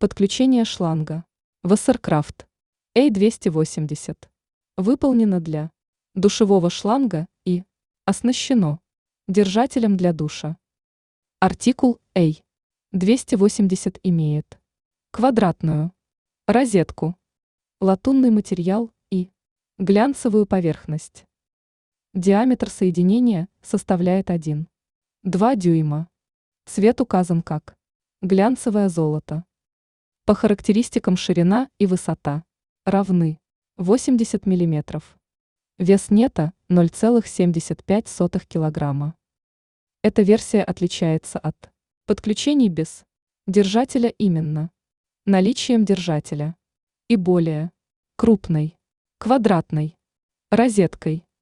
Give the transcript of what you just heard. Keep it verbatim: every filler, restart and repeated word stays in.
Подключение шланга Wasserkraft эй двести восемьдесят выполнено для душевого шланга и оснащено держателем для душа. Артикул эй двести восемьдесят имеет квадратную розетку, латунный материал и глянцевую поверхность. Диаметр соединения составляет один и два дюйма. Цвет указан как глянцевое золото. По характеристикам ширина и высота равны восемьдесят миллиметров. Вес нета ноль целых семьдесят пять сотых килограмма. Эта версия отличается от подключений без держателя именно наличием держателя и более крупной квадратной розеткой.